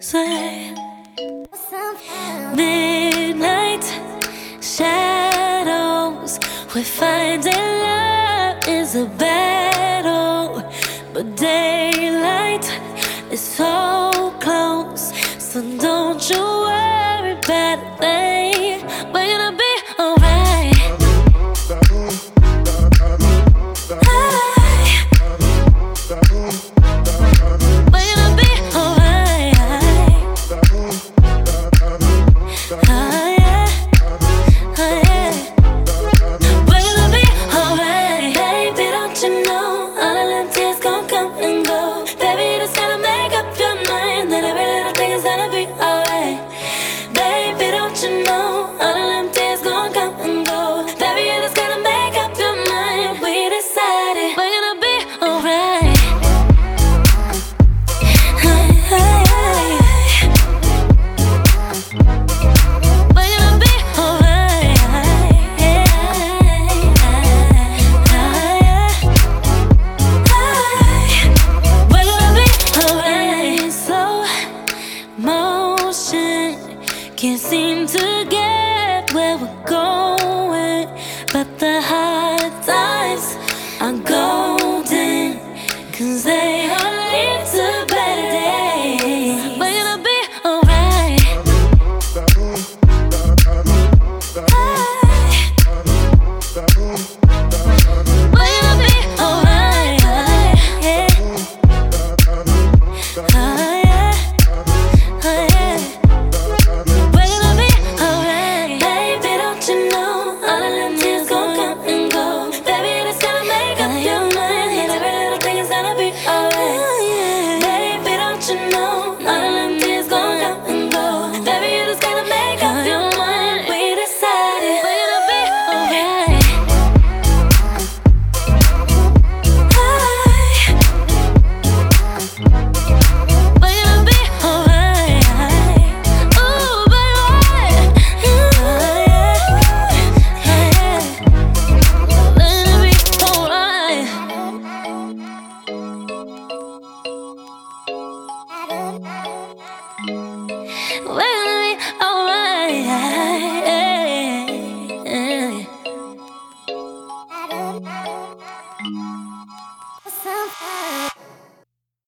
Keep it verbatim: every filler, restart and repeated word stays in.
Say midnight shadows, we're finding love is a battle, but daylight is so close. So don't you worry about a thing. We're gonna be alright. We're gonna be alright. Oh yeah, oh yeah. We're gonna be alright. Baby, don't you know all of them tears gon' come and go. Baby, just gotta make up your mind that every little thing is gonna be alright. Baby, don't you know all of them tears gon' come and go. Baby, you just gotta make up your mind. We decided we're gonna be alright. Can't seem to get where we're going, but the hard times are golden, 'cause they all lead to better days. We're gonna be alright. We're gonna be alright. Yeah. Oh yeah. Oh yeah. You know